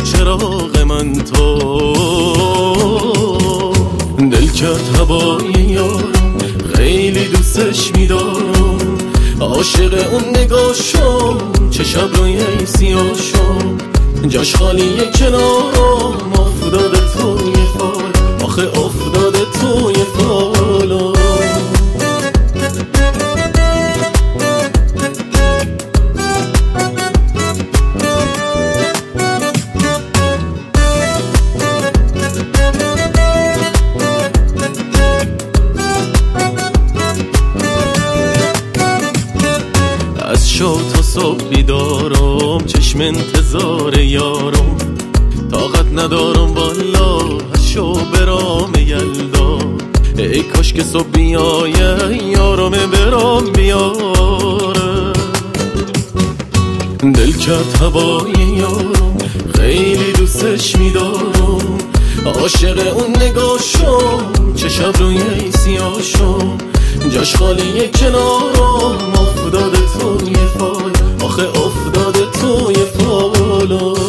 چراغ من تو، دل کرد هوای یارم خیلی دوستش میدارم، عاشق اون نگاشم چه شب روی سیاشم، جاش خالیه کنارم افتاده توی فال، آخه افتاده توی فالم. از شو تا صبح بیدارم، چشم انتظار یارم، طاقت ندارم والا از شو برام یلدا، ای کاش که صبح بیایه یارم برام بیاره، دل کرد هوای یارم خیلی دوستش میدارم، عاشق اون نگاشم چه شب روی سیاشم، جاش خالیه کنارم افتاده توی فال، آخه افتاده توی فالم.